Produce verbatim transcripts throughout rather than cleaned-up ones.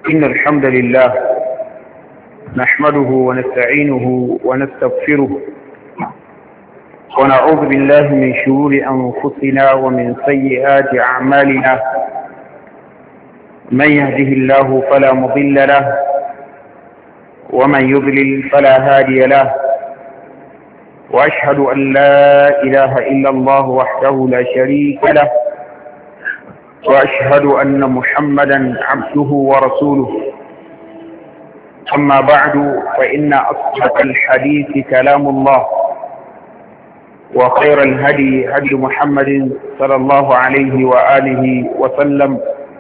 إن الحمد لله نحمده ونستعينه ونستغفره ونعوذ بالله من شرور أنفسنا ومن سيئات أعمالنا. من يهده الله فلا مضل له ومن يضلل فلا هادي له، وأشهد أن لا إله إلا الله وحده لا شريك له، وأشهد أن محمدا عبده ورسوله. أما بعد، فإن أصدق الحديث كلام الله، وخير الهدي هدي محمد صلى الله عليه وآله وسلم،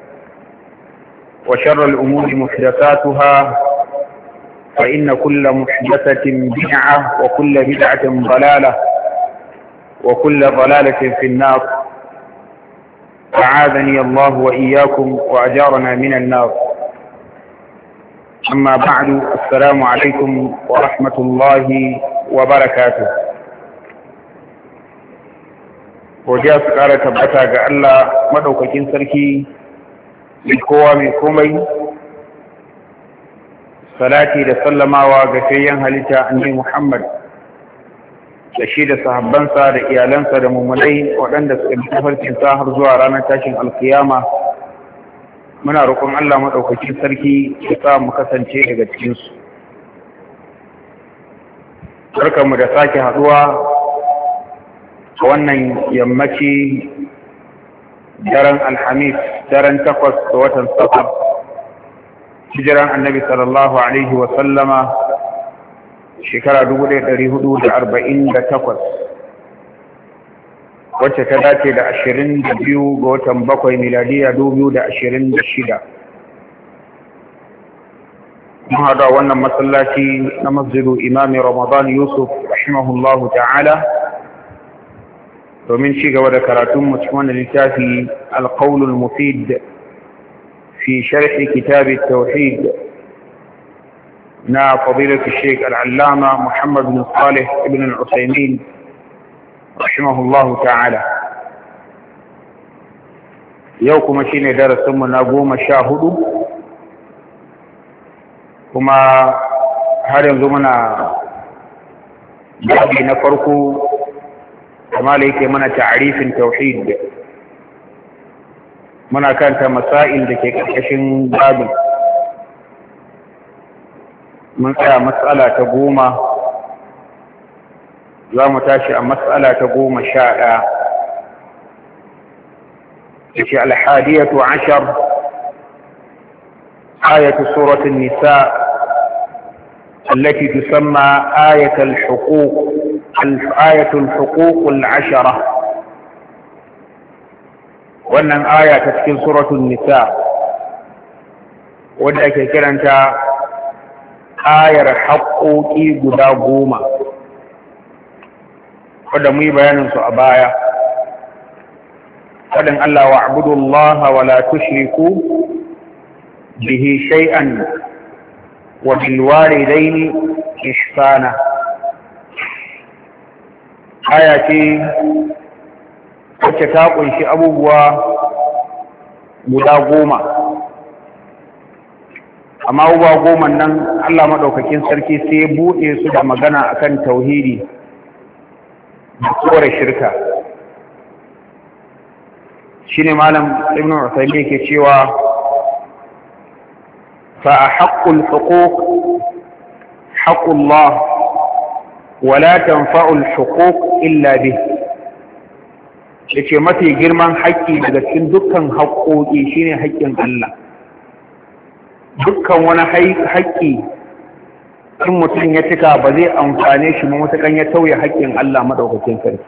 وشر الأمور محدثاتها، فإن كل محدثة بدعة وكل بدعة ضلالة وكل ضلالة في النار. أعاذني الله وإياكم وأجارنا من النار. أما بعد، السلام عليكم ورحمة الله وبركاته. وجاء سكارة تبتا ga Allah madaukakin sarki mai kowa mai komai, salati da sallamawa ga fayyan halitta annabi Muhammad da shi da sahabbansa da iyalansa da mummunai waɗanda suka bi tafarkin sa har zuwa ranar tashin alkiyama. Muna roƙon Allah maɗaukakin sarki ya sa mu kasance daga cikinsu. Barkanmu da sake haɗuwa a wannan yammaci daren Alhamis, daren takwas da watan Safar, hijiran annabi sallallahu alaihi wa sallama shekara dubu ɗaya ɗari hudu da arba'in da takwas, wacce ta dace da ashirin da biyu ga watan bakwai miladiya dubu da ashirin da shida. Mun haɗa wannan masallaci na masjidu imami Ramadan Yusuf rahimahullahu ta'ala domin ci gaba da karatun mu cikin wannan littafi alqaulul mufid fi sharhi kitab at-tauhid na fadilatu Sheikh al-Allama Muhammad bin Salih ibn al-Uthaymeen rahimahullahu ta'ala. Yau kuma shine darasin mu na goma sha hudu, kuma har yanzu muna babi na farko kuma da yake mana ta'arifin tauhid. Muna kanta masail da ke ƙarƙashin babin. Mun tsaya matsala ta goma, za mu tashi a matsala ta goma sha ɗaya. Yace alhadiyatu ashar, ayatu suratul nisa التي تسمى آية الحقوق آية الحقوق العشرة. wannan aya ta cikin suratul nisa wadda ake kiranta ayar haƙoƙi guda goma, wadda mu yi bayaninsu a baya. Faɗin Allah wa abudullaha wa la tushriku bihi shay'an wa bil walidaini ihsana. Aya ce wacce ta ƙunshi abubuwa guda goma, amma abubuwa goma nan Allah maɗaukakin sarki sai ya buɗe su da magana akan tauhidi da kore shirka. Shine malam Ibn Uthaymeen yake cewa fa haqqul huquq haqqullah wa la tanfa'u al-huquq illa bih. Yace mafi girman haƙƙi daga cikin dukkan haƙƙoƙi shine haƙƙin Allah. Dukkan wani haƙƙi in mutum ya cika ba zai amfane shi ba matuƙan ya tauye haƙƙin Allah madaukakin sarki.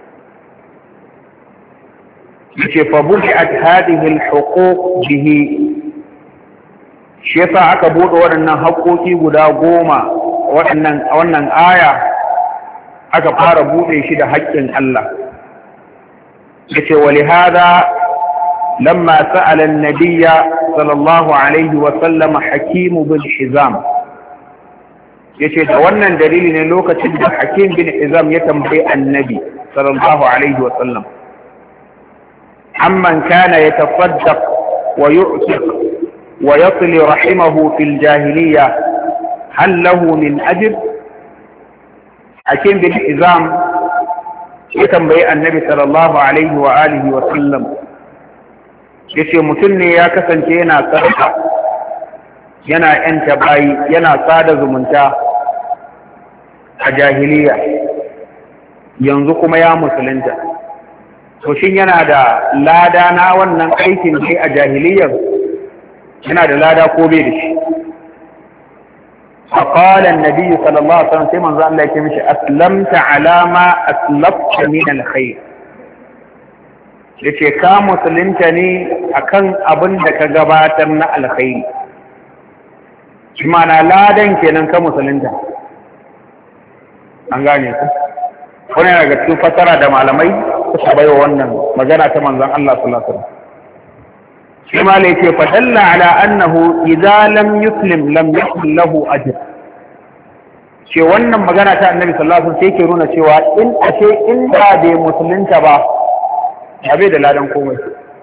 Yace fa bu'at hadhihi al-huquq bihi, shi yasa aka bude waɗannan haƙƙoƙi guda goma waɗannan wannan aya aka fara bude shi da haƙƙin Allah. Yace wa lihada lamma sa'ala an-nabiyya sallallahu alaihi wa sallam Hakim bin Hizam, yace da wannan dalili ne lokacin da Hakim bin Hizam ya tambayi annabi sallallahu alaihi wa sallam amman kana yatasaddaq wa yu'tiq ويصل رحمه في الجاهلية هل له من أجر؟ حكيم بن حزام يتنبئ النبي صلى الله عليه وآله وسلم yace mutum ne ya kasance yana sarka yana yanta bayi yana sada zumunta a jahiliya yanzu kuma ya musulunta to shin yana da lada na wannan aikin ne a jahiliyar yana da lada ko bai da shi فقال النبي صلى الله عليه وسلم سيما الله يكي أسلمت على ما أسلفت من الخير yace ka musulunta ne akan abin da ka gabatar na alkhairi shi mana ladan kenan ka musulunta an gane ku wani daga cikin fasara da malamai suka baiwa wannan magana ta manzon Allah sallallahu alaihi wasallam shi ma ne ce fadalla ala annahu idza lam yuslim lam yakul lahu ajr ce wannan magana ta annabi sallallahu alaihi wasallam sai ke nuna cewa in ashe inda bai musulunta ba bai da ladan komai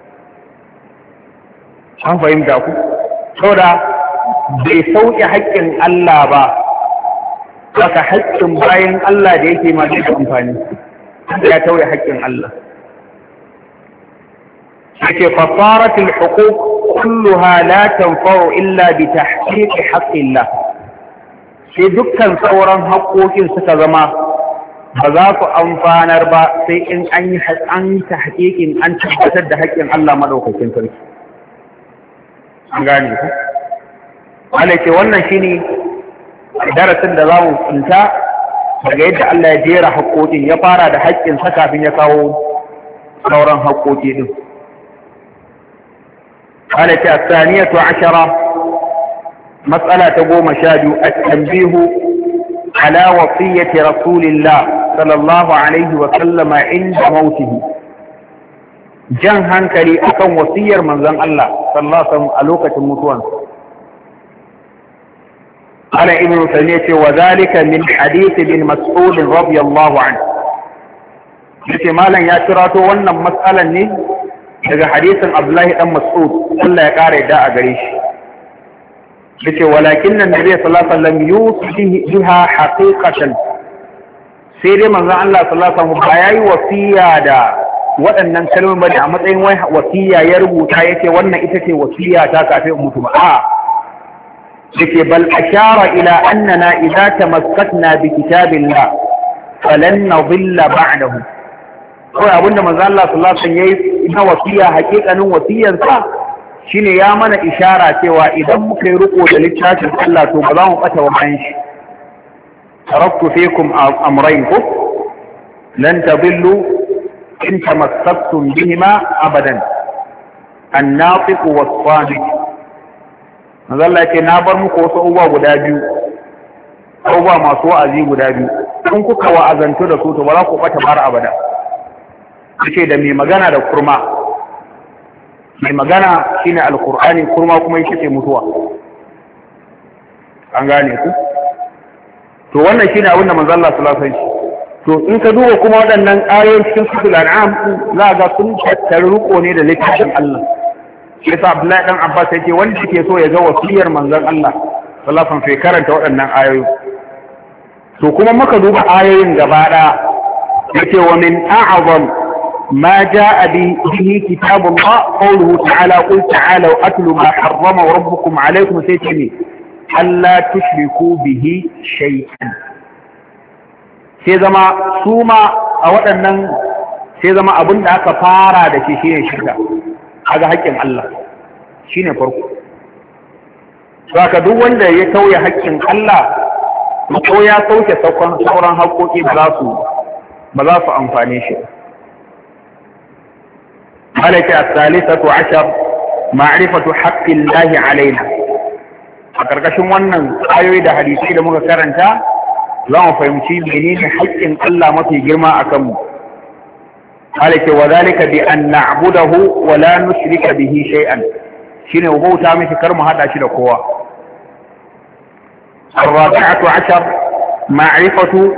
an fahimta ku saboda bai sauke haƙƙin Allah ba saka haƙƙin bayan Allah da yake ma da amfani ya tauye haƙƙin Allah yake fasaratul huquq kulluha la tanfa'u illa bi tahqiq haqqillah sai dukkan sauran haƙƙoƙin suka zama ba za ku amfanar ba sai in an yi an ta haƙiƙin an tabbatar da haƙƙin Allah madaukakin sarki an gane ku wala ce wannan shine darasin da za mu tsinta daga yadda Allah ya jera haƙƙoƙin ya fara da haƙƙin sa kafin ya kawo sauran haƙƙoƙi din wala ce as-saniyatu ashara mas'ala ta goma sha biyu at-tanbihu ala wasiyyati rasulillah sallallahu alaihi wa sallama inda mautihi jan hankali akan wasiyar manzon Allah sallallahu alaihi wa sallam a lokacin mutuwansa ala ibn Taymiyyah ce wa zalika min hadith bin Mas'ud radiyallahu anhu yace malan ya kirato wannan mas'alan ne daga hadisin Abdullahi dan Mas'ud Allah ya kare da a gare shi yace walakin annabi sallallahu alaihi wa sallam yusi biha haqiqatan sai dai manzon Allah sallallahu alaihi wasallam ba yayi wasiya da waɗannan kalmomi ba a matsayin wai wasiya ya rubuta yace wannan ita ce wasiya ta kafin mutu ba a yake bal ashara ila annana idza tamassakna bi kitabillah falan nadilla ba'dahu ko abinda manzon Allah sallallahu alaihi wasallam yayi ina wasiya hakikanin wasiyan sa shine ya mana ishara cewa idan muka yi riko da littafin Allah to ba za mu bata wannan shi تركت فيكم أمرين لن تضلوا إن تمسكتم بهما أبدا الناطق والصادق هذا الله يقول نابر مكوسة أبوا قدابيو أبوا ما سوى أزي قدابيو كنكو وأذنتو دسوتو ولا قوة بار أبدا يقول دمي مغانا دا كرما mai magana shine alqur'ani kurma kuma yake mutuwa an gane ku to wannan shine abin da manzo Allah sallallahu alaihi wasallam to in ka duba kuma waɗannan ayoyin cikin suratul an'am za ga sun tattare ruko ne da littafin Allah sai sa Abdullahi dan Abbas yake wanda yake so ya ga wasiyar manzon Allah sallallahu alaihi wasallam sai karanta waɗannan ayoyi to kuma muka duba ayoyin gaba ɗaya yake wa min a'zam ما جاء به كتاب الله قوله تعالى قل تعالوا أتلوا ما حرم ربكم عليكم سيتمي ألا تشركوا به شيئا سيزما سوما أولا سيزما أبن داك فارا دا شيء شركا هذا حق الله شيء فرق فاك دوان دا يتوي حق الله متوي يتوي سوران حقوكي بلاسو بلاسو أنفاني شيء ملكة الثالثة عشر معرفة حق الله علينا أكركشم wannan ayoyi da hadisi da muka karanta za mu fahimci menene haƙƙin Allah mafi girma akan mu malaka wadhalika bi an na'budahu wa la nushrika bihi shay'an shine bauta mishi kar mu hada shi da kowa الرابعة عشر معرفة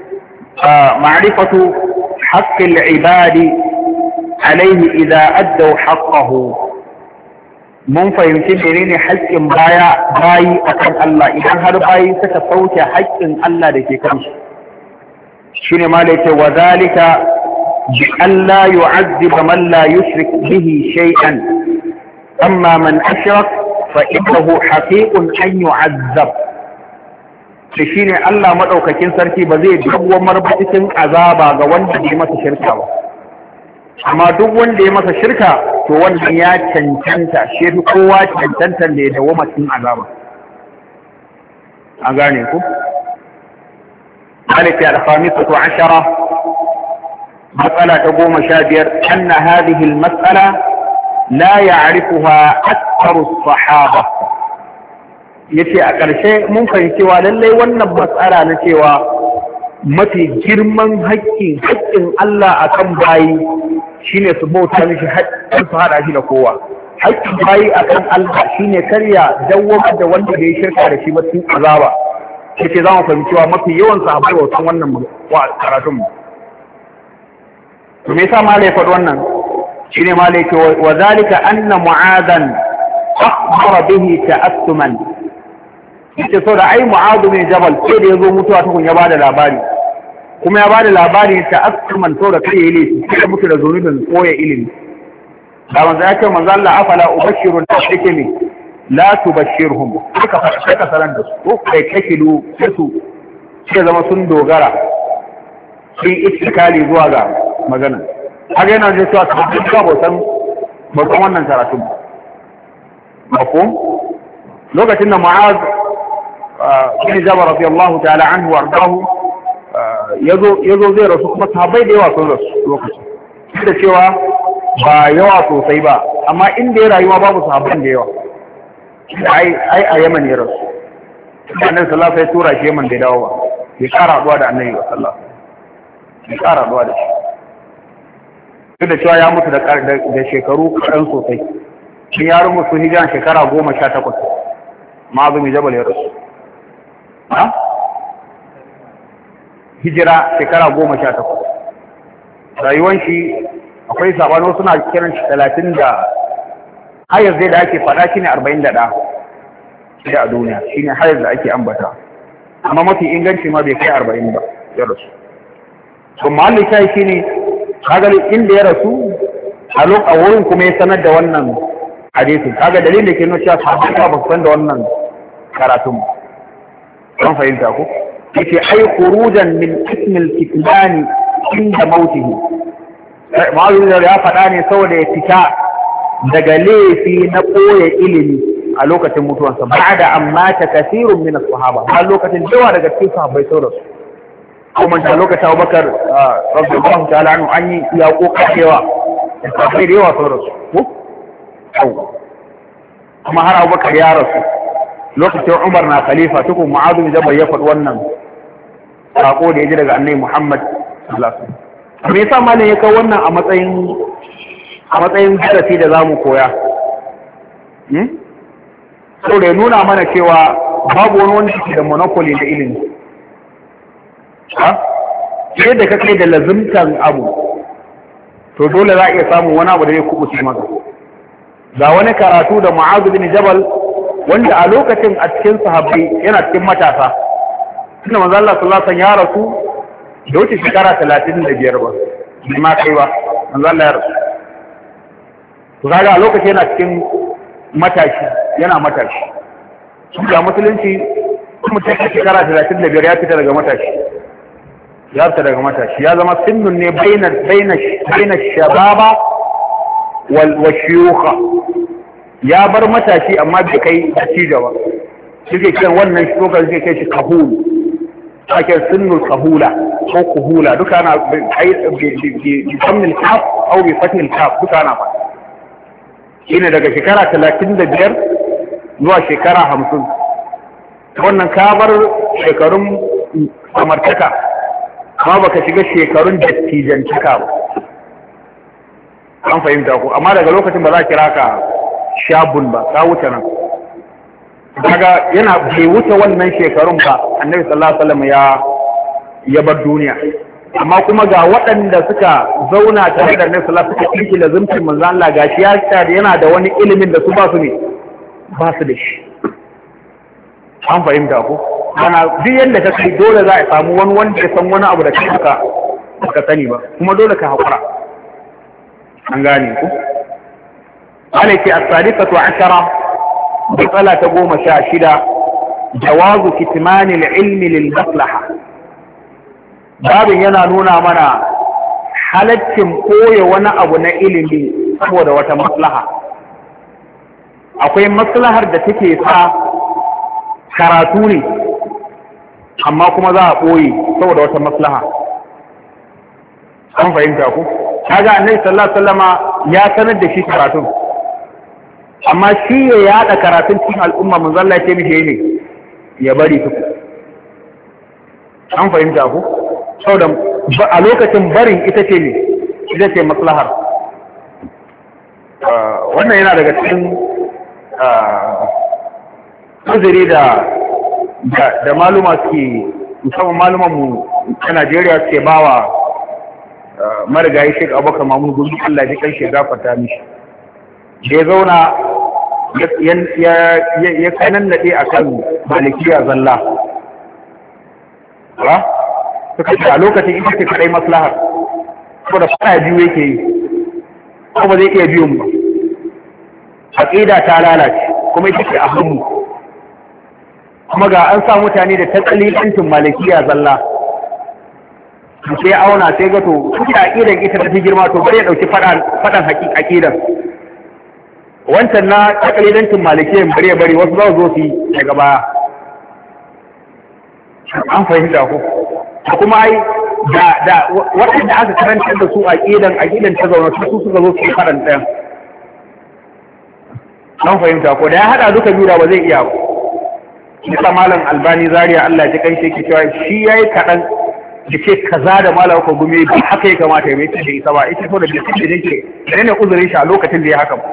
معرفة حق العباد عليه إذا أدوا حقه mun fahimci menene haƙƙin baya bayi akan Allah idan har bayi suka sauke haƙƙin Allah da ke kansu shine ma da yake wa zalika bi alla yu'azziba man la yushrik bihi shay'an amma man ashrak fa innahu haqiqun an yu'azzab shi shine Allah madaukakin sarki ba zai dawwamar ba cikin azaba ga wanda bai masa shirka ba amma duk wanda ya masa shirka to wannan ya cancanta shi fi kowa cancanta da ya dawoma cikin azaba an gane ku malaka al-khamisatu ashara matsala ta goma sha biyar anna hadhihi al-mas'ala la ya'rifuha aktharu as-sahaba yace a ƙarshe mun fahimci wa lallai wannan matsala na cewa mafi girman haƙƙin haƙƙin Allah akan bayi shine su bauta mishi haƙƙin su hada shi da kowa haƙƙin bayi akan Allah shine karya dawwamar da wanda bai shirka da shi ba cikin azaba yace za mu fahimci wa mafi yawan sahabbai wasan wannan karatun mu to me yasa malai faɗi wannan shine malai ce wa zalika anna mu'adan akhbara bihi ta'assuman yace so da ai mu'adu bin jabal sai da yazo mutuwa tukun ya bada labari kuma ya bada labari ta asuman to da kai yayi sai mutu da zunubin koya ilimi da manzo ya ce manzo Allah afala ubashiru da take ne la tubashirhum kaka fa ka saran da su ko kai kakilu su sai zama sun dogara sun istikali zuwa ga magana haka yana da cewa ka ba san ba san wannan karatu ba ko lokacin da mu'az bin Jabal radiyallahu ta'ala anhu wardahu yazo yazo zai rasu kuma sahabbai da yawa sun rasu lokacin da cewa ba yawa sosai ba amma inda ya rayuwa babu sahabban da yawa ai ai a Yaman ya rasu annabi sallallahu alaihi wasallam ya tura shi Yaman da dawo ba ya kara haduwa da annabi sallallahu alaihi wasallam ya kara haduwa da shi duk da cewa ya mutu da da shekaru kaɗan sosai shi ya rumu hijiran shekara goma sha takwas ma'azumi jabal ya rasu hijira shekara goma sha takwas rayuwan shi akwai sabano suna kiran shi talatin da hayar zai da ake faɗa shi ne arba'in da ɗa shi a duniya shi ne hayar da ake ambata amma mafi inganci ma bai kai arba'in ba ya rasu to mahallin shayi shi ne kagali inda ya rasu a lokacin wurin kuma ya sanar da wannan hadisin kaga dalilin da ke nuna cewa sahabbai ba su san da wannan karatun kan fahimta ko yake ai khurujan min ismil kitmani inda mautihi ma'azin da ya faɗa ne saboda ya fita daga laifi na koya ilimi a lokacin mutuwansa ba da amma ta kasirun min as-sahaba a lokacin yawa daga cikin sahabbai sau da su kuma ta lokacin Abubakar radiyallahu ta'ala anhu an yi yaƙo kashewa da sahabbai da yawa sau da su ko kuma har Abubakar ya rasu lokacin Umar na khalifa tukun Mu'adh bin Jabal ya faɗi wannan sako da ya ji daga Annabi Muhammad sallallahu alaihi wasallam me yasa malam ya kawo wannan a matsayin a matsayin darasi da zamu koya hmm so da nuna mana cewa babu wani wanda yake da monopoly da ilimi ha sai da kake da lazimtan abu to dole za a iya samun wani abu da zai kubuce maka ga wani karatu da Mu'adh bin Jabal wanda a lokacin a cikin sahabbai yana cikin matasa tunda manzo Allah sallallahu alaihi wasallam ya rasu da wuce shekara talatin da biyar ba bai ma kai ba manzo Allah ya rasu to kaga a lokacin yana cikin matashi yana matashi shi ga musulunci kuma ta shekara talatin da biyar ya fita daga matashi ya fita daga matashi ya zama sinnun ne baina baina baina shababa wal washiyukha ya bar matashi amma bai kai dattijo ba suke kiran wannan shi kokar suke kai shi kahul ake sunnul kahula ko kuhula duka ana bi fammil kaf au bi fatil kaf duka ana ba shine daga shekara talatin da biyar zuwa shekara hamsin wannan ka bar shekarun samartaka amma baka shiga shekarun dattijantaka ba an fahimta ku amma daga lokacin ba za kira ka shabun ba ka wuce nan daga yana bai wuce wannan shekarun ba annabi sallallahu alaihi wasallam ya ya bar duniya amma kuma ga waɗanda suka zauna tare da Annabi sallallahu alaihi wasallam suka kinki lazimtin manzo Allah gashi ya yana da wani ilimin da su ba su ne ba su da shi an fahimta ko ana duk yanda ka kai dole za a samu wani wanda ya san wani abu da kai ka ka sani ba kuma dole ka hakura an gane ku alaki as-sadisatu ashara matsala ta goma sha shida jawazu kitmani al-ilmi lil maslaha babin yana nuna mana halaccin koya wani abu na ilimi saboda wata maslaha akwai maslahar da take sa karatu ne amma kuma za a ɓoye saboda wata maslaha an fahimta ku kaga annabi sallallahu alaihi wasallama ya sanar da shi karatun amma shi ya yada karatun cikin al'umma manzo Allah ya ce mishi ne ya bari ku an fahimta ku saboda a lokacin barin ita ce ne ita ce maslahar wannan yana daga cikin uzuri da da maluma suke musamman malumanmu a Najeriya suke bawa marigayi Sheikh Abubakar Mahmud Gumi Allah ya kai shi gafarta mishi da ya zauna ya kanan nade akan malikiya zalla ba suka ce a lokacin ita ce kadai maslahar ko da fara biyu yake yi ko ba zai iya biyun ba aqida ta lalace kuma ita ce a hannu kuma ga an sa mutane da tatsalilancin malikiya zalla sai auna sai ga to kuke aqidan ita ta fi girma to bari ya dauki fadan fadan haƙiƙa aqidan wancan na tatsalilancin malikiyan bari ya bari wasu za su zo su daga baya an fahimta ko kuma ai da da waɗanda aka karanta da su aqidan aqidan ta zauna su suka zo su fadan ɗayan an fahimta ko da ya hada duka biyu da ba zai iya ba Isa malam Albani Zaria Allah ji kai shi cewa shi yayi kadan da ce kaza da malam ko gume ba haka ya kamata ya mai da isa ba ita so da bisin da yake da ne uzurin shi a lokacin da ya haka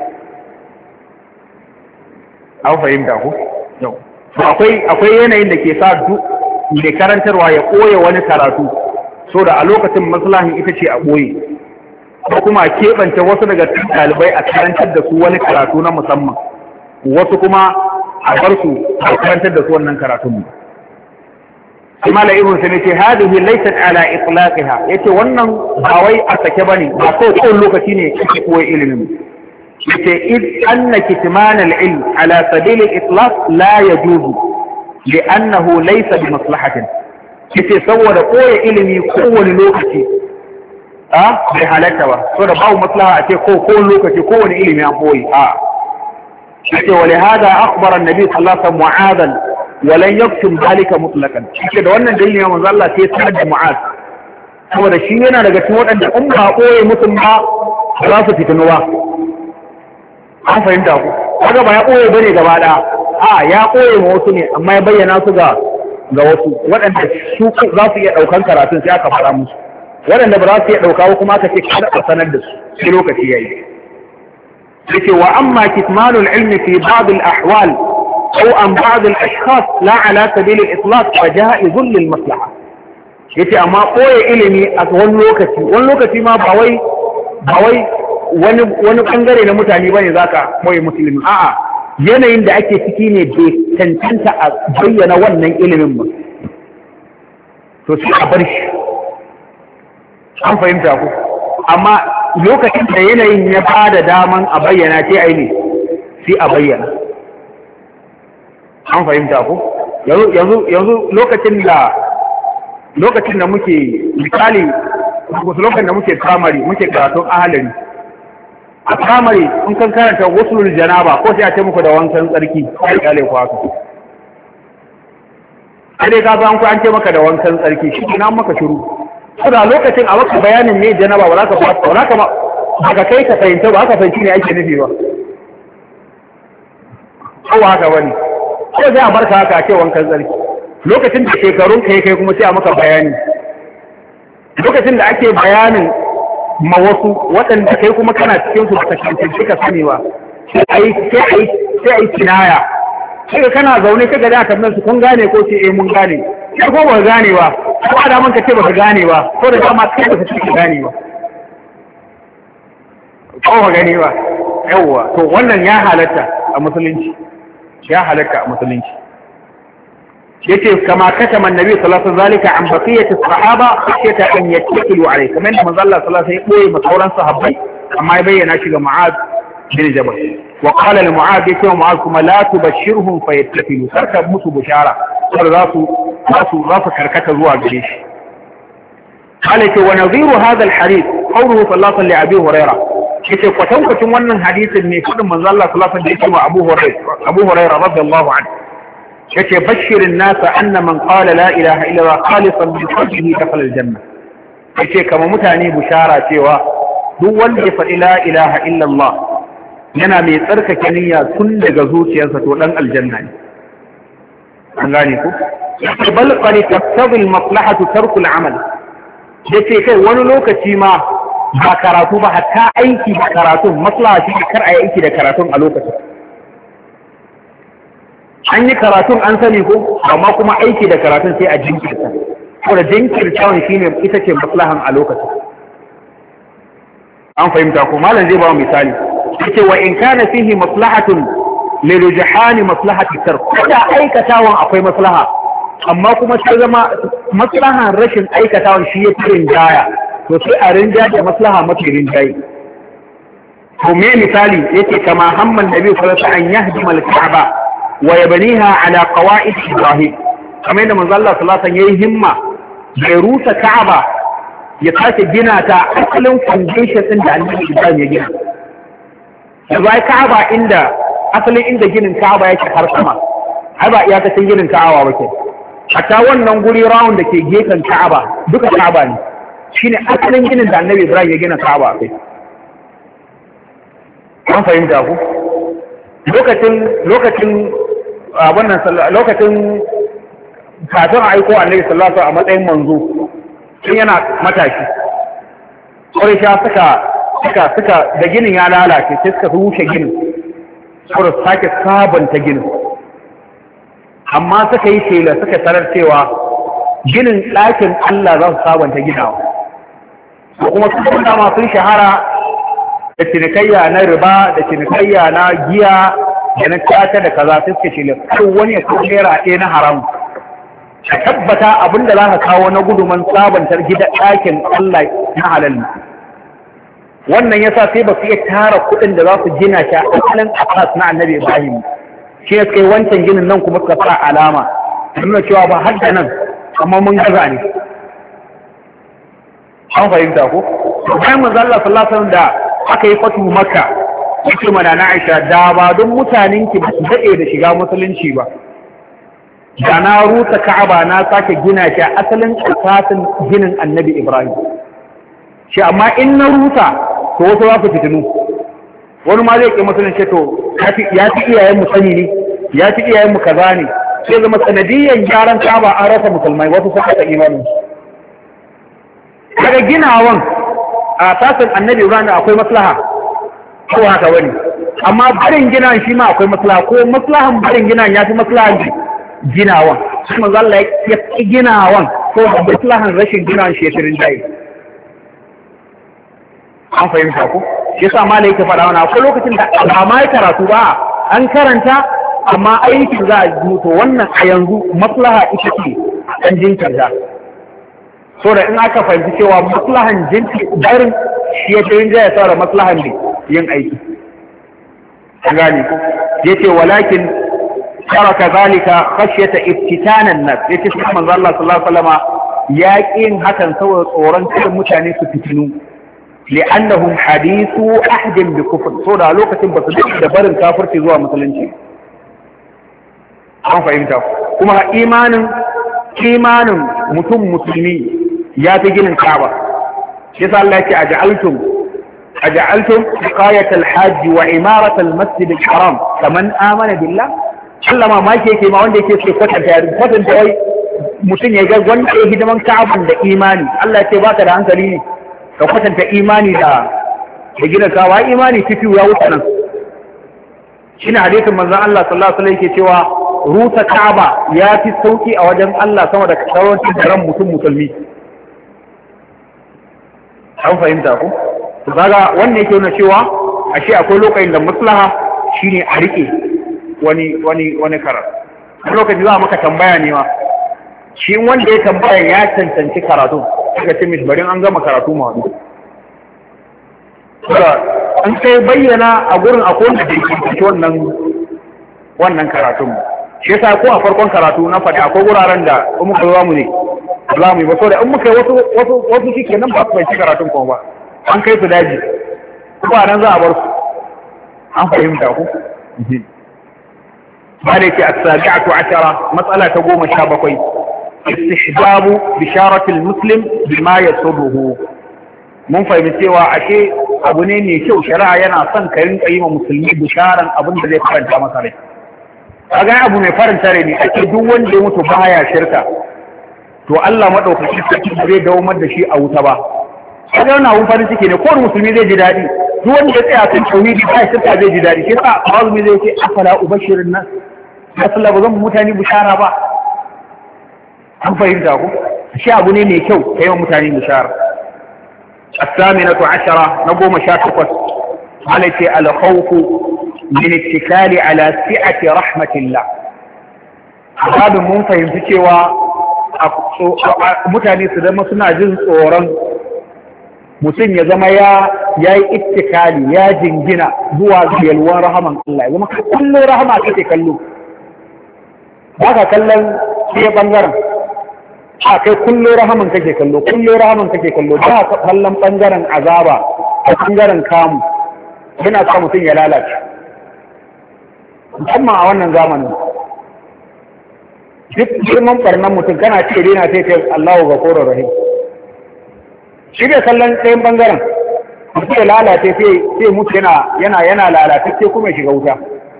an fahimta ko yau to akwai akwai yanayin da ke sa duk mai karantarwa ya koya wani karatu so da a lokacin maslahin ita ce a boye ko kuma a keɓance wasu daga cikin ɗalibai a karantar da su wani karatu na musamman wasu kuma a bar su a karantar da su wannan karatun. Kuma la ibn sai ce hadihi laysat ala itlaqiha yace wannan ba wai a sake bane ba ko kowane lokaci ne yake koyi ilimin. Yace id anna kitman al-ilm ala sabil al-itlaq la yajuzu li'annahu laysa bi maslahatin. Yace saboda koyi ilimi kowane lokaci a bai halatta ba saboda babu maslaha a ce ko kowane lokaci kowane ilimi an koyi a yake wale hada akhbara annabi sallallahu alaihi wasallam mu'adhan walan yaktum dalika mutlaqan yake da wannan dalilin manzo Allah sai sanar da mu'az saboda shi yana daga cikin wadanda in ba koyi mutum ba za su fitinu ba an fahimta ku kaga ba ya koyi bane gaba da a ya koyi ma wasu ne amma ya bayyana su ga ga wasu wadanda su za su iya daukan karatun sai aka fara musu wadanda ba za su iya dauka kuma aka ce kada a sanar da su sai lokaci yayi yake wa amma kitmanul ilmi fi ba'd al-ahwal aw an ba'd al-ashkhas la ala sabil al-itlaq wa ja'izun lil maslaha yace amma koyi ilimi a wani lokaci wani lokaci ma ba wai ba wai wani wani bangare na mutane bane zaka koyi musulmi a'a yanayin da ake ciki ne bai tantanta a bayyana wannan ilimin ba to sai a bar shi an fahimta ku amma lokacin da yanayin ya ba da daman a bayyana ce ai ne sai a bayyana an fahimta ku yanzu lokacin da lokacin da muke misali lokacin da muke primary muke karatun ahalari a primary in kan karanta wasulul janaba ko sai a ce muku da wankan tsarki sai kale ku haka sai dai ka san ku an ce maka da wankan tsarki shi kina maka shiru saboda lokacin a maka bayanin me janaba ba za ka fata ba za ka ba kai ka fahimta ba ka fahimci ne ake nufi ba ko haka wani ko sai a barka haka a ce wankan tsarki lokacin da shekarun kai kai kuma sai a maka bayani lokacin da ake bayanin ma wasu waɗanda kai kuma kana cikin su baka cancanci ka sani ba sai ai sai ai sai ai kinaya sai kana zaune kaga da kamar su kun gane ko sai eh mun gane sai ko ba gane ba ko ba da man ka ce ba ka gane ba ko da dama kai ba ka ce ka gane ba ko ka gane ba yawwa to wannan ya halatta a musulunci ya halatta a musulunci yace kama katama annabi sallallahu alaihi wasallam zalika an baqiyati sahaba khashyata an yattakilu alayhi kamar da manzo Allah sallallahu alaihi wasallam ya boye masauran sahabbai amma ya bayyana shi ga Mu'adh bin Jabal wa qala li Mu'adh yace Mu'adh kuma la tubashshirhum fayattakilu sarka musu bushara sai za su za su za su karkata zuwa gare shi qala ce wa nadhiru hadha al-hadith qawluhu sallallahu alaihi abi hurairah yace kwatankwacin wannan hadisin ne kudin manzo Allah sallallahu alaihi wasallam da yake wa Abu Hurairah Abu Hurairah radiyallahu anhu yace bashirin nasa anna man qala la ilaha illa Allah khalisan min qalbihi dakhala aljanna yace kama mutane bushara cewa duk wanda ya faɗi la ilaha illa Allah yana mai tsarkake niyya tun daga zuciyarsa to dan aljanna ne an gane ku yace bal qad taqtadi almaslahatu tarku alamal yace kai wani lokaci ma ba karatu ba hatta aiki da karatun maslaha shi kar a yi aiki da karatun a lokacin an yi karatun an sani ko amma kuma aiki da karatun sai a jinkirta ko da jinkirtawan shine ita ce maslahan a lokacin an fahimta ko malam zai ba mu misali yace wa in kana fihi maslahatun li rujhan maslahati tark da aikatawan akwai maslaha amma kuma sai zama maslahan rashin aikatawan shi ya firin daya to sai a rinjaye da maslaha mafi rinjaye to me misali yace kama hamman nabi sallallahu alaihi wasallam an yahdima al-ka'ba wa yabniha ala qawaid ibrahim kamar yadda manzo Allah sallallahu alaihi wasallam yayi himma bai rusa Ka'aba ya sake gina ta asalin foundation din da Annabi Ibrahim ya gina yanzu ai Ka'aba inda asalin inda ginin Ka'aba yake har sama ai ba iyakacin ginin Ka'aba ba ke hatta wannan guri round da ke gefen Ka'aba duka Ka'aba ne shine asalin ginin da Annabi Ibrahim ya gina Ka'aba kai an fahimta ku lokacin lokacin wannan lokacin kafin aiko Annabi sallallahu alaihi wasallam a matsayin manzo sun yana matashi Quraysha suka suka suka da ginin ya lalace sai suka rushe ginin suka sake sabanta ginin amma suka yi shela suka tarar cewa ginin ɗakin Allah za su sabanta ginawa kuma sun dama sun shahara da cinikayya na riba da cinikayya na giya da na tata da kaza sai suka shela kar wani ya kawo naira ɗaya na haram ka tabbata abinda za ka kawo na guduman sabantar gida ɗakin Allah na halal wannan yasa sai ba su iya tara kuɗin da za su gina shi a asalin asas na Annabi Ibrahim shi ya kai wancan ginin nan kuma suka sa alama nuna cewa ba har da nan amma mun gaza ne an fahimta ko bayan manzo Allah sallallahu alaihi wasallam da aka yi fatu Makka yake mana na Aisha da ba don mutanen ki ba su dade da shiga musulunci ba da na rusa Ka'aba na sake gina shi a asalin asasin ginin Annabi Ibrahim shi amma in na rusa to wasu za su fitinu wani ma zai ke musulunci to ya fi iyayen mu sani ne ya fi iyayen mu kaza ne sai zama sanadiyyar gyaran Ka'aba an rasa musulmai wasu suka ta imanin daga ginawan a asasin Annabi Ibrahim akwai maslaha ko haka wani amma barin gina shi ma akwai maslaha ko maslahan barin gina ya fi maslahan ginawan shi manzo Allah ya fi ginawan ko da maslahan rashin ginawan shi ya tirin dai an fahimta ko shi yasa malai yake faɗa wannan akwai lokacin da ba ma karatu ba an karanta amma aikin za a yi to wannan a yanzu maslaha ita ce an jinkirta so da in aka fahimci cewa maslahan jinki barin shi ya tirin dai ya tsara maslahan ne yin aiki an gane ko yace walakin ترك ذلك خشية افتتان الناس yace sai manzo Allah sallallahu alaihi wasallam ya kin hakan saboda tsoron kada mutane su fitinu li'annahum hadithu ahdin bi kufr so da lokacin ba su da barin kafirci zuwa musulunci an fahimta kuma imanin imanin mutum musulmi ya fi ginin Kaaba yasa Allah yake aj'altum aj'altum iqayat al-hajj wa imarat al-masjid al-haram kaman amana billah Allah ma ma yake ma wanda yake so kwatanta ya kwatanta wai mutum ya ga wanda ya hidiman Ka'aban da imani Allah ya ce baka da hankali ne ka kwatanta imani da da gina Ka'aba imani fifi ya wuce nan shine hadisin manzon Allah sallallahu alaihi wasallam yake cewa rusa Ka'aba ya fi sauki a wajen Allah sama da kawancin ran mutum musulmi an fahimta ku to kaga wannan yake nuna cewa ashe akwai lokacin da maslaha shine a rike wani wani wani karar a lokacin za maka tambaya ne ma shi wanda ya tambaya ya cancanci karatu daga cikin bari an gama karatu ma wani an sai bayyana a gurin akwai wanda ke cancanci wannan wannan karatun shi yasa ko a farkon karatu na faɗi akwai wuraren da in muka zo mu ne za mu yi ba so da in muka wasu wasu wasu shi kenan ba su bai karatun kuma ba an kai su daji kuma nan za a bar su an fahimta ku ba da yake as-sabi'atu ashara matsala ta goma sha bakwai istihbabu bisharatul muslim bima yasubuhu mun fahimci cewa ashe abu ne mai kyau shari'a yana son ka rinka yi wa musulmi bisharan abin da zai faranta masa rai kaga abu mai faranta rai ne ake duk wanda ya mutu baya shirka to Allah madaukaki sarki zai dawo da shi a wuta ba kaga wannan abun farin ciki ne ko musulmi zai ji dadi duk wanda ya tsaya kan tauhidi ba shirka zai ji dadi shi yasa azumi zai ce afala ubashirun nas Allah ba zan mutane bishara ba an fahimta ku shi abu ne mai kyau kai wa mutane bishara الثامنة عشرة نقوم شاكفة على الخوف من اتكال على سعة رحمة الله هذا mun fahimci cewa mutane su zama suna jin tsoron mutum ya zama ya yi ittikali ya jingina zuwa yalwan rahaman Allah ya zama kullum rahama kake kallo ba ka kallon ke bangaren a kai kullum rahaman kake kallo kullum rahaman kake kallo ba ka kallon bangaren azaba a bangaren kamu yana sa mutum ya lalace musamman a wannan zamanin duk girman barnan mutum kana ce dai na sai kai Allahu ghafurur rahim shi bai kallon ɗayan bangaren mutum ya lalace sai mutu yana yana yana lalace sai kuma ya shiga wuta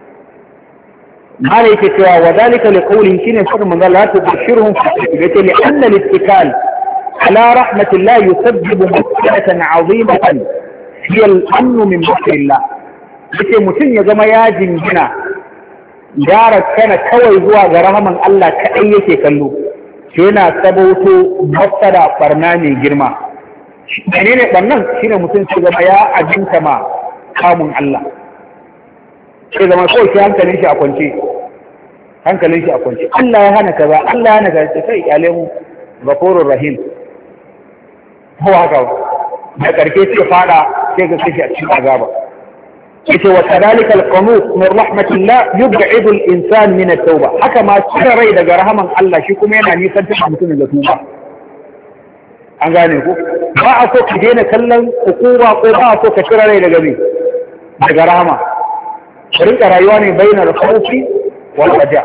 ما لك سوى وذلك لقوله شين صدر من ذلك لا تبشرهم في لأن الاتكال على رحمة الله يسبب مشكلة عظيمة هي الأمن من مكر الله لكي متن يزم ياجن جنا جارت كان كوي زوا غرهما الله كأيك كلو شينا سبوتو مصدى برنامي جرما شيني بنان شين متن يزم يا أجن كما قاموا الله sai zama kawai shi hankalin shi a kwance hankalin shi a kwance Allah ya hana kaza Allah ya hana kaza sai kyale mu ghafurur rahim ko haka da karke sai fada sai ga shi a cikin azaba yace wa kadalika al-qanut min rahmatillah yub'idu al-insan min at-tauba haka ma cire rai daga rahaman Allah shi kuma yana nisan ta mutum daga tuba an gane ku ba a so ka daina kallon hukuma ko ba a so ka cire rai daga me daga rahama rinka rayuwa ne bayyana khawfi wal raja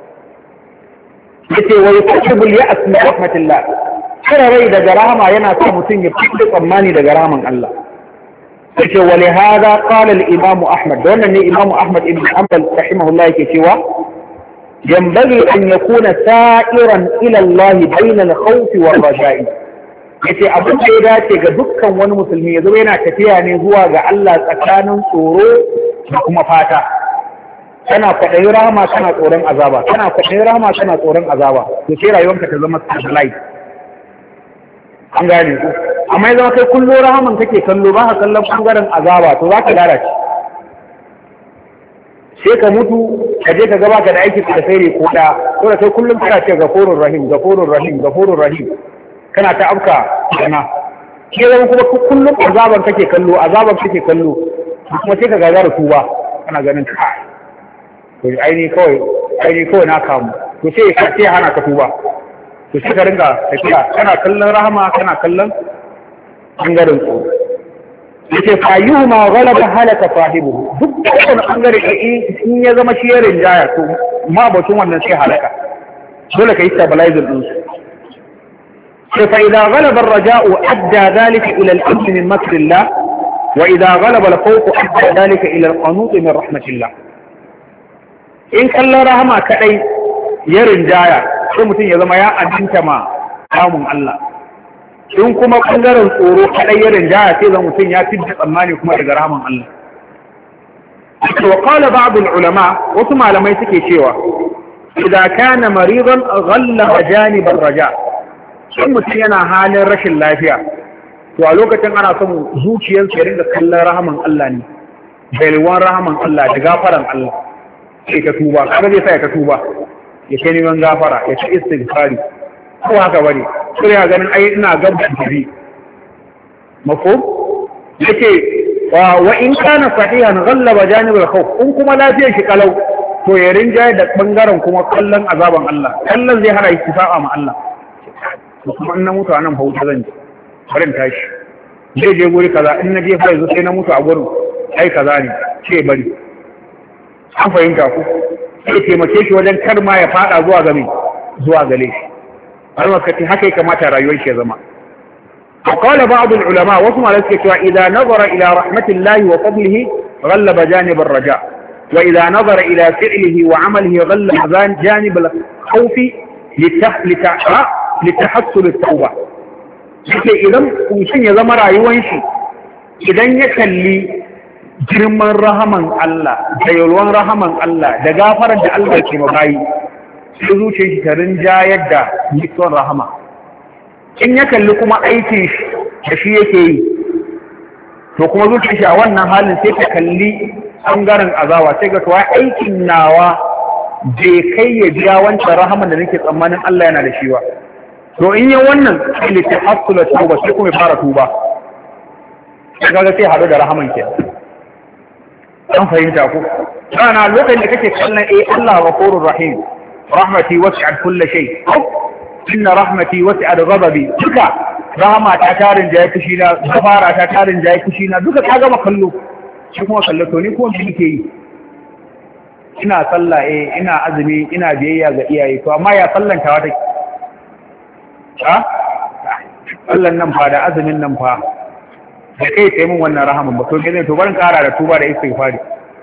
yace wa yusabu al-ya'as min rahmatillah kira rai daga rahama yana sa mutum ya fi tsammani daga rahaman Allah yace wa li hada qala al-imam Ahmad da wannan ne imam Ahmad ibn Hanbal rahimahullah yake cewa yanbaghi an yakuna sa'iran ila Allah bayna al-khawfi wal raja'i yace abin da ya dace ga dukkan wani musulmi yazo yana tafiya ne zuwa ga Allah tsakanin tsoro da kuma fata kana kwaɗayi rahama kana tsoron azaba kana kwaɗayi rahama kana tsoron azaba to sai rayuwarka ta zama stabilize an gane ku amma ya zama kai kullo rahaman kake kallo ba ka kallon bangaren azaba to za ka lalace sai ka mutu ka je ka gaba ka da aiki da sai ko da to da kai kullum kana ce gafurur rahim gafurur rahim gafurur rahim kana ta afka kana ke zama kuma kullum azaban kake kallo azaban kake kallo kuma sai ka gagara tuba kana ganin ka to aini kawai aini kawai na kamu to sai ka sai hana ka tuba to sai ka ringa tafiya kana kallon rahama kana kallon bangaren tsoro yace fa yuhma ghalaba halaka sahibu duk wani bangare in ya zama shi yarin jaya to ma batun wannan sai halaka dole ka yi stabilizer din su fa idza ghalaba ar-raja'u adda dhalika ila al-amn min makr Allah وإذا غلب الخوف أدى ذلك إلى القنوط من رحمة الله إن كان رحمة كأي يرن جاية شو متين يزما يا أدين كما قام الله إن كما قدر الأورو كأي يرن جاية كذا متين يا تبدأ أماني كما إذا رحمة الله وقال بعض العلماء وثم لما يسكي شيوا idan kana maridan ghalla janib ar-raja in mutum yana halin rashin lafiya to a lokacin ana son zuciyarsa ya ringa kallon rahaman Allah ne bailwan rahaman Allah da gafaran Allah sai ka tuba kaga zai sa ya ka tuba ya ce neman gafara ya ci istighfari ko haka bane sai ya ganin ai ina gaba jibi mafhum yake wa in kana sahihan ghallaba janibul khawf in kuma lafiyar shi kalau to ya rinjaye da bangaren kuma kallon azaban Allah kallon zai hana shi sa'a ma Allah to kuma in na mutu anan fa wuta zan ji barin tashi zai je guri kaza in na je fa yanzu sai na mutu a gurin ai kaza ne ce bari an fahimta ku sai taimake shi wajen kar ma ya fada zuwa game zuwa gale shi har wakati haka ya kamata rayuwar shi ya zama وقال بعض العلماء وصم على الكتوى إذا نظر إلى رحمة الله وفضله غلب جانب الرجاء وإذا نظر إلى فعله وعمله غلب جانب الخوف لتحصل التوبة إذا كنشن يزمر عيوانشي إذا يكلي girman rahaman Allah da yalwan rahaman Allah da gafarar da Allah ke mabayi sai zuciyar shi ta rinjayar da mutuwar rahama in ya kalli kuma aikin shi da shi yake yi to kuma zuciyar shi a wannan halin sai ta kalli ɓangaren azawa sai ga tuwa aikin nawa bai kai ya biya wancan rahaman da nake tsammanin Allah yana da shi ba to in yi wannan sai ta hasula tuba sai kuma fara tuba sai ga sai haɗu da rahaman ke an fahimta ku sana lokacin da kake kallon eh Allah ghafurur rahim rahmati wasi'at kulli shay inna rahmati wasi'at ghadabi duka rahama ta tarin da ya fushi na gafara ta tarin da ya fushi na duka ka gama kallo shi kuma kallo to ni ko me nake yi ina sallah eh ina azumi ina biyayya ga iyaye to amma ya sallanta wata ha sallan nan fa da azumin nan fa da kai sai mun wannan rahaman ba to ne to barin kara da tuba da istighfari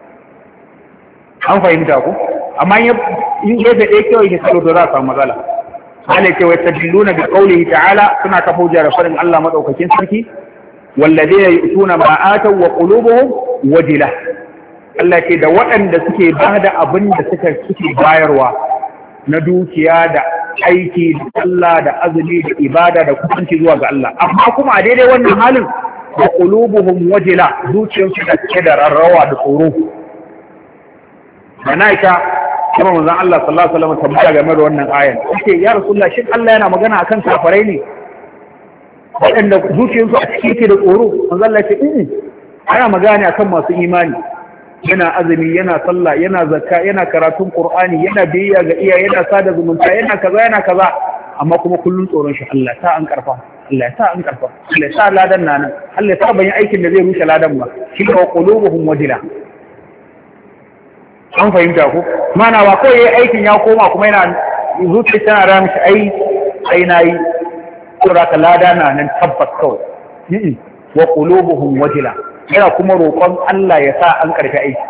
an fahimta ku amma in ya da kyau yake salo to za a samu matsala Allah ce wa tadilluna bi qawlihi ta'ala suna kafa hujja da farin Allah madaukakin sarki walladheena yu'tuna ma ataw wa qulubuhum wajila Allah ce da waɗanda suke bada abin da suka suke bayarwa na dukiya da aiki da Allah da azumi da ibada da kusanci zuwa ga Allah amma kuma a daidai wannan halin wa qulubuhum wajila zuciyarsu da take da rarrawa da tsoro malaika kuma manzon Allah sallallahu alaihi wasallam tabbata game da wannan ayan yace ya rasulullah shin Allah yana magana akan kafirai ne waɗanda zuciyarsu a cikin ke da tsoro manzon Allah ya ce in ana magana akan masu imani yana azumi yana sallah yana zakka yana karatun qur'ani yana biyayya ga iyaye yana sada zumunta yana kaza yana kaza amma kuma kullun tsoron shi Allah ta an karfa Allah ta an karfa Allah ta ladan nan Allah ta bayin aikin da zai rushe ladan ba shi ne qulubuhum wajila an fahimta ku mana ba ko yayi aikin ya koma kuma yana zuciya tana ra mishi ai ai nayi saboda ka ladan nan tabbas kawai wa qulubuhum wajila yana kuma roƙon Allah ya sa an karfi aiki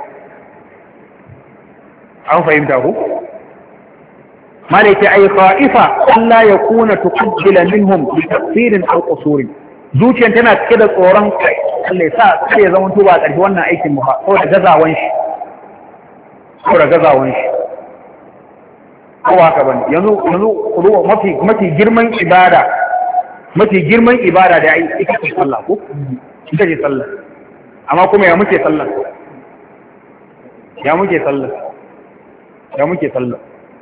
an fahimta ku malaika ay khaifa Allah ya kuna tuqbila minhum bi tafsirin aw qusurin zuciyar tana cike da tsoron kai Allah ya sa sai ya zama tuba karfi wannan aikin mu fa saboda gazawan shi saboda gazawan shi ko haka bane yanzu yanzu ruwa mafi mafi girman ibada mafi girman ibada da ai ita ce sallah ko ita ce sallah amma kuma ya muke sallah ya muke sallah ya muke sallah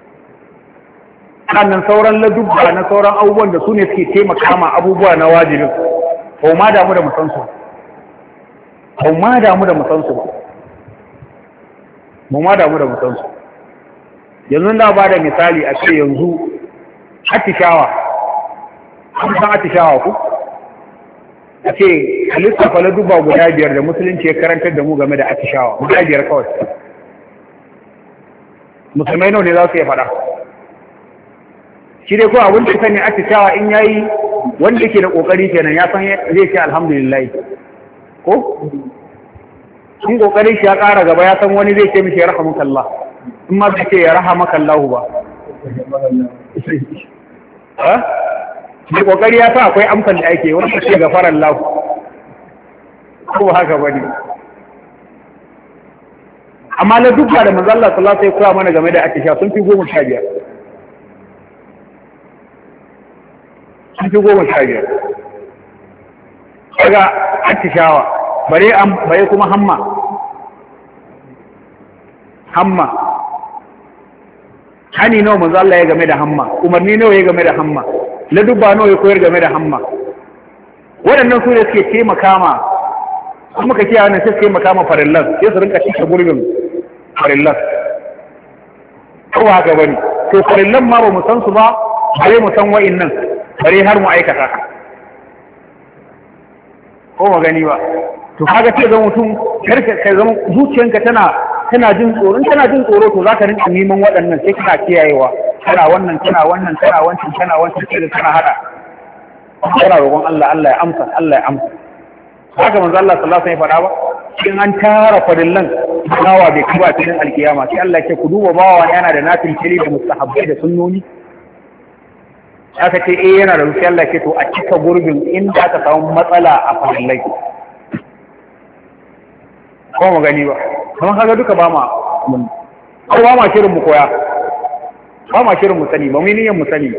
sannan sauran ladubba na sauran abubuwan da su ne suke taimaka ma abubuwa na wajibin ba ma damu da musansu ba ma damu da musansu ba ba ma damu da musansu yanzu da ba da misali a ce yanzu atishawa an san atishawa ku a ce halitta fa ladubba guda biyar da musulunci ya karantar da mu game da atishawa guda biyar kawai musulmai nawa ne za su iya faɗa shi dai ko abin da sani atishawa in yayi wanda yake da kokari kenan ya san zai ce alhamdulillah ko in kokarin shi ya ƙara gaba ya san wani zai ce mishi ya rahamakallah in ma zai ce ya rahamakallahu ba ha da kokari ya sa akwai amfani da ake wanda ce gafaran lahu ko haka bane amma na dubba da manzo Allah sallallahu alaihi wasallam mana game da attisha sun fi goma sha biyar sun fi goma sha biyar kaga attishawa bare am bare kuma hamma hamma hani nawa manzo Allah ya game da hamma umarni nawa ya game da hamma la dubba nawa ya koyar game da hamma waɗannan su ne suke taimaka ma kuma ka kiyaye wannan sai su taimaka ma farillan sai su rinka cike gurbin farillan ko haka bane to farillan ma ba mu san su ba bare mu san wa'annan bare har mu aikata ko magani ba to kaga ce ga mutum karka kai zama zuciyanka tana tana jin tsoro tana jin tsoro to zaka rinka neman waɗannan sai kana kiyayewa kana wannan kana wannan kana wancan kana wancan sai kana hada kana roƙon Allah Allah ya amsa Allah ya amsa haka manzo Allah sallallahu alaihi wasallam ya faɗa ba in an tara farillan bawa bai kuma cikin alkiyama sai Allah ya ce ku duba bawa yana da nafil kili da mustahabbai da sunnoni aka ce eh yana da rufi Allah ya ce to a cika gurbin inda aka samu matsala a farillai ko mu gani ba kuma kaga duka ba ma mun ko ba ma shirin mu koya ba ma shirin mu sani ba mu niyyar mu sani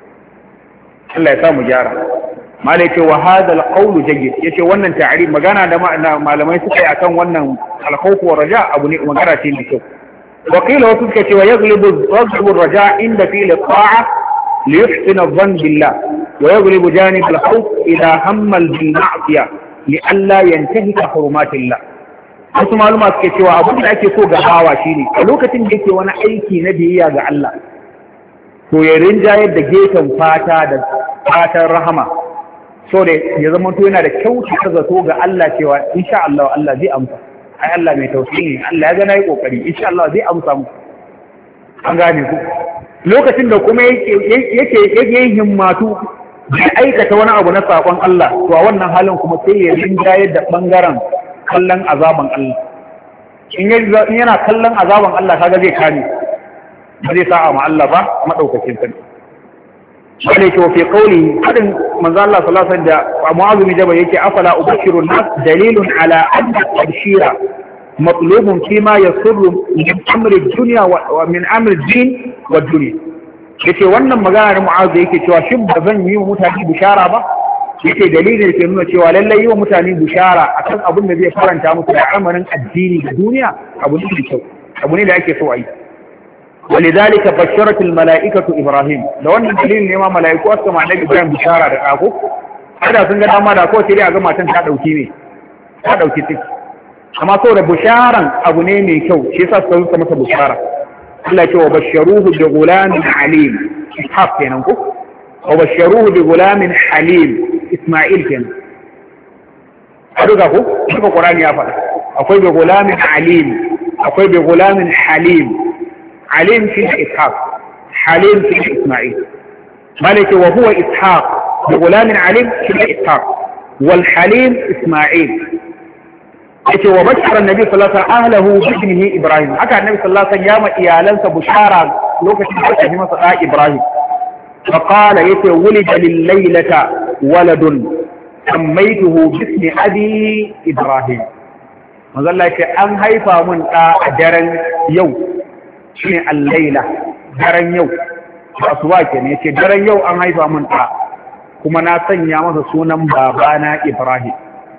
Allah ya sa mu gyara malai ce wa hadha alqawlu jayyid yace wannan ta'rif magana da malamai suka yi akan wannan alkhawf wa raja abu ne magana ce mai kyau wa qila wa suka ce wa yaghlibu yaghlibu raja inda fi al-ta'a li yuhsin adh-dhann billah wa yaghlibu janib al-khawf ila hamma bil ma'siyah li alla yantahika hurumatillah wasu maluma suke cewa abin da ake so ga bawa shine a lokacin da yake wani aiki na biyayya ga Allah to ya rinjayar da gefen fata da fatan rahama so da ya zama to yana da kyauci ta zato ga Allah cewa insha Allah Allah zai amsa ai Allah mai tausayi ne Allah ya ga nayi kokari insha Allah zai amsa mu an gane ku lokacin da kuma yake yake yake himmatu da aikata wani abu na sakon Allah to a wannan halin kuma sai ya rinjayar da bangaren kallon azaban Allah in yana kallon azaban Allah kaga zai kame ba zai sa'a ma Allah ba madaukakin sarki wanda yake wafi kauli hadin manzo Allah sallallahu alaihi wasallam da Mu'adh bin Jabal yake afala ubashiru nas dalilun ala anna tabshira matlubun fima yasurru min amri dunya wa min amri din wa dunya yace wannan magana da Mu'adh yake cewa shin ba zan yi wa mutane bishara ba yace dalilin da ke nuna cewa lallai yi wa mutane bishara akan abin da zai faranta musu da al'amarin addini da duniya abu ne da kyau abu ne da ake so a yi ولذلك بشرت الملائكة إبراهيم لو أن الدليل نما ملائكة أسمع النبي إبراهيم بشارة رقاكو هذا سنجد أما داكو تريع كما تنسى دوكيني هذا دوكيتك أما صور بشارة أبو نيمي كو شيسا سوى كما بشارة الله كو وبشروه بغلام عليم إسحاق كينانكو وبشروه بغلام حليم إسماعيل كينا أدوكاكو شوفوا قرآن يافر أقول بغلام عليم أقول بغلام حليم عليم فيه إسحاق حليم فيه إسماعيل مالك وهو إسحاق بغلام عليم فيه إسحاق والحليم إسماعيل وبشر النبي صلى الله عليه وسلم أهله بابنه إبراهيم حكى النبي صلى الله عليه وسلم ياما إيالنسا بشارة لوكة بشارة مساء إبراهيم فقال يتي ولد لليلة ولد سميته باسم أبي إبراهيم ماذا الله يتي أن هيفا من أجرا يوم shi ne allaila daren yau asuba ke ne ce daren yau an haifa min ɗa kuma na sanya masa sunan babana Ibrahim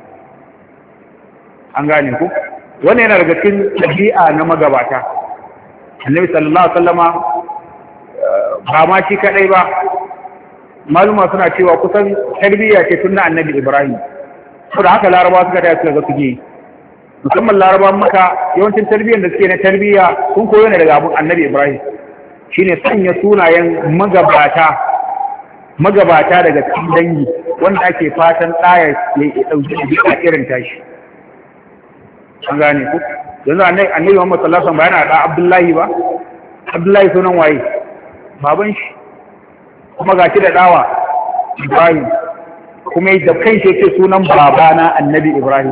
an gane ku wannan yana daga cikin ɗabi'a na magabata annabi sallallahu alaihi wasallama ba ma shi kadai ba maluma suna cewa kusan tarbiyya ce tun na annabi Ibrahim saboda haka larabawa suka taya suka ga suke musamman larabawan maka yawancin tarbiyyar da suke na tarbiyya sun koyo ne daga abun annabi Ibrahim shine sanya sunayen magabata magabata daga cikin dangi wanda ake fatan ɗaya ya ɗauki da irin tashi an gane ku yanzu annabi Muhammad sallallahu alaihi wasallam ba yana da Abdullahi ba Abdullahi sunan waye baban shi kuma gashi da dawa Ibrahim kuma da kanshi yake sunan babana annabi Ibrahim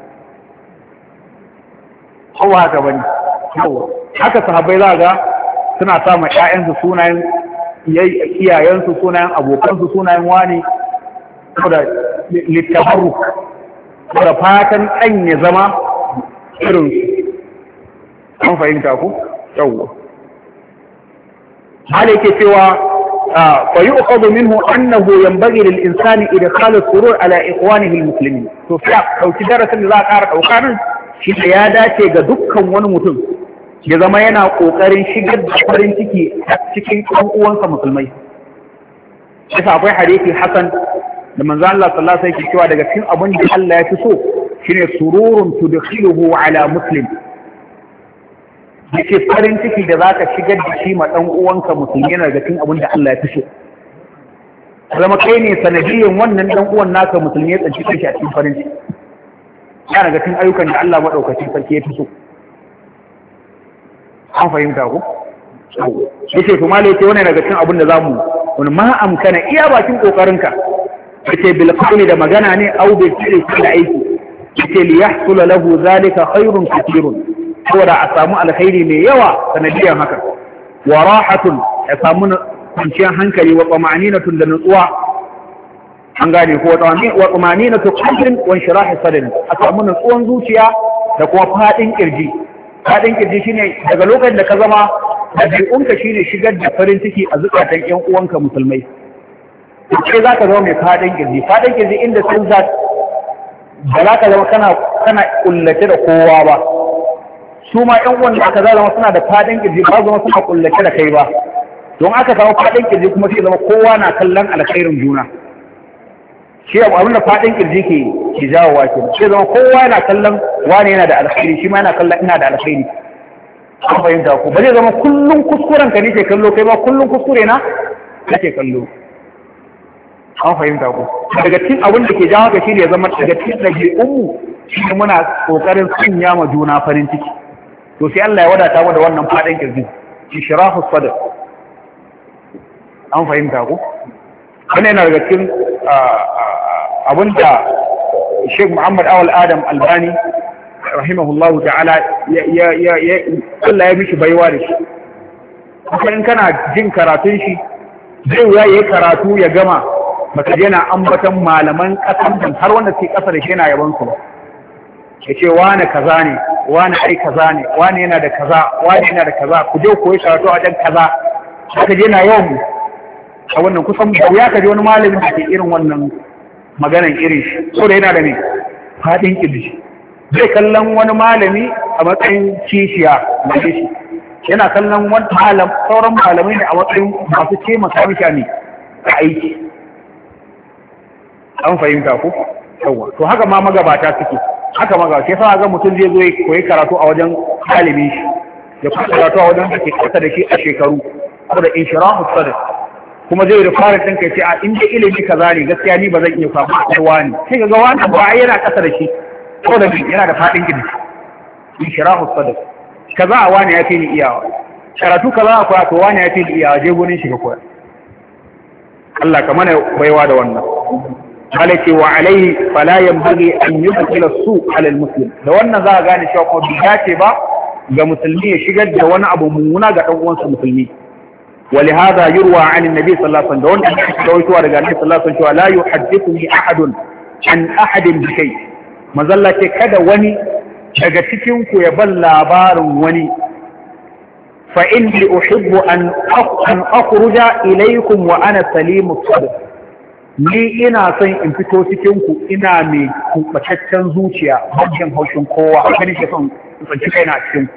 kowa haka bane haka sahabbai za ga suna sa ma ƴaƴansu sunayen iyayensu sunayen abokansu sunayen wani da littabarruk da fatan ɗan ya zama irin an fahimta ku yawwa hali yake cewa fa yu'khadhu minhu annahu yanbaghi lil insani idkhal as-surur ala ikhwanihi al-muslimin to fa dauki darasin da za a ƙara dauka nan shi da ya dace ga dukkan wani mutum ya zama yana kokarin shigar da farin ciki cikin ɗan uwansa musulmai sai akwai hadisi hasan da manzo Allah sallallahu alaihi wasallam cewa daga cikin abin da Allah ya fi so shine sururun tudkhiluhu ala muslim yake farin ciki da zaka shigar da shi ma dan uwanka musulmi yana daga cikin abin da Allah ya fi so zama kai ne sanadiyin wannan dan uwan naka musulmi ya tsanci shi a cikin farin ciki yana daga cikin ayyukan da Allah madaukakin sarki ya fi so an fahimta ku yace to malai ce wannan daga cikin abin da zamu wani ma amkana iya bakin kokarinka yace bil qawli da magana ne au bil fi'li da aiki yace li yahsul lahu zalika khairun katirun saboda a samu alkhairi mai yawa sanadiyan haka wa rahatun ya samu kwanciyar hankali wa tsama'aninatun da nutsuwa an gane ko wa tsama'aninatun qalbin wa inshirahi sadri a samu nutsuwan zuciya da kuma fadin kirji fadin kirji shine daga lokacin da ka zama dabi'unka shine shigar da farin ciki a zukatan ƴan uwanka musulmai sai za ka zama mai fadin kirji fadin kirji inda sun za ba za ka zama kana kana kullace da kowa ba su ma ƴan uwan da aka zama suna da fadin kirji ba zama suna kullace da kai ba don aka samu fadin kirji kuma sai zama kowa na kallon alkhairin juna shi abin da fadin kirji ke ke jawowa ke sai zama kowa yana kallon wani yana da alkhairi shi ma yana kallon ina da alkhairi an fahimta ku ba zai zama kullum kuskuren ka ne ke kallo kai ba kullum kuskure na kake kallo an fahimta ku daga cikin abin da ke jawo ka shi ne zama daga cikin ɗabi'unmu shi ne muna ƙoƙarin sanya ma juna farin ciki to sai Allah ya wadata mu da wannan fadin kirji ishrahu sadr an fahimta ku wannan yana daga cikin abinda Sheikh Muhammad Awal Adam Albani rahimahullahu ta'ala ya ya ya Allah ya mishi baiwa da shi kuma in kana jin karatun shi zai ya yi karatu ya gama baka yana ambatan malaman kasan har wanda ke kasa da shi yana yaban su ya ce wane kaza ne wane ai kaza ne wane yana da kaza wane yana da kaza ku je koyi karatu a wajen kaza haka je na yawan a wannan kusan ya kaje wani malamin da ke irin wannan maganan irin shi so da yana da ne fadin kirji zai kallon wani malami a matsayin kishiya da shi yana kallon wani malam sauran malamai ne a matsayin masu ce makamika ne a aiki an fahimta ku yawa to haka ma magabata suke haka magabata sai sa ga mutum zai zo ya koyi karatu a wajen ɗalibin shi ya koyi karatu a wajen da ke kasa da shi a shekaru saboda inshirahu sadr kuma zai da fara ɗin kai ce a inda ilimi kaza ne gaskiya ni ba zan iya samu a wani sai ga wani ba yana kasa da shi saboda yana da faɗin gidi inshirahu sadr kaza a wani ya fi ni iyawa karatu kaza a koya to wani ya fi ni iyawa je gurin shi ka koya Allah ka mana baiwa da wannan malaki wa alaihi fala yanbaghi an yudkhila as-su' ala al-muslim da wannan za ka gane cewa ko biya ce ba ga musulmi ya shigar da wani abu mummuna ga dan uwansa musulmi ولهذا يروى عن النبي صلى الله عليه وسلم دون أن يحدثوا رجال النبي صلى الله عليه وسلم لا يحدثني أحد عن أحد بشيء مظلة كذا وني daga cikinku ya ban labarin wani fa inni uhibbu an an akhruja ilaykum wa ana salimu sadr ni ina son in fito cikinku ina mai kubataccen zuciya bajin haushin kowa haka nake son in tsanci kaina a cikin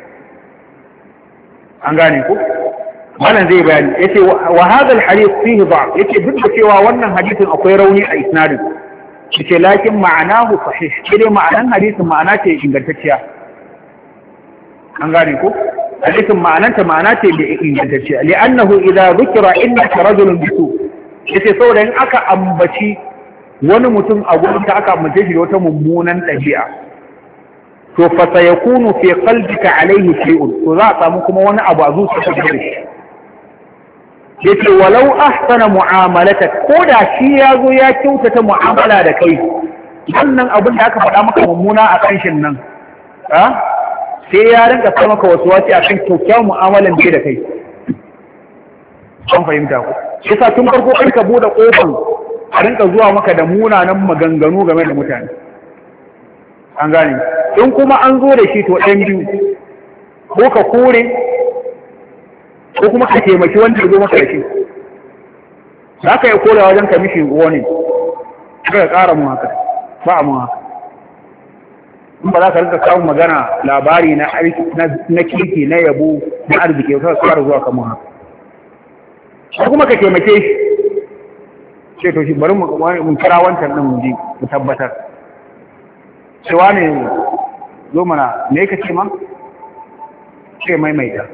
an gane ku wannan zai bayani yace wa hadha alhadith fihi da'f yace duk da cewa wannan hadisin akwai rauni a isnadin yace lakin ma'anahu sahih kire ma'anan hadisin ma'ana ce ingantacciya an gane ko hadisin ma'ananta ma'ana ce da ingantacciya li'annahu idza dhukira innaka rajulun bisu yace saboda in aka ambaci wani mutum a gurin da aka ambace shi da wata mummunan dabi'a to fa sayakunu fi qalbika alayhi shay'un to za a samu kuma wani abu a zuciyarka da shi yace walau ahsana mu'amalatak ko da shi yazo ya kyautata mu'amala da kai wannan abin da aka faɗa maka mummuna a kanshin nan ha sai ya rinka sa maka wasu wasi akan kyakkyawar mu'amalan da kai an fahimta ku shi sa tun farko kai ka bude kofar a rinka zuwa maka da munanan maganganu game da mutane an gane in kuma an zo da shi to ɗan biyu ko ka kore ko kuma ka taimaki wanda ya zo maka da shi. Za ka yi korewa wajen ka mishi warning, ka ƙara mu haka, ba a mu haka. In ba za ka rika samun magana labari na na kirki na yabo na arziki ka fara zuwa kan mu haka. Ko kuma ka taimake shi, ce to shi bari mu kira wancan din mu ji mu tabbatar. Cewa ne zo mana me ka ce ma? Ce maimaita.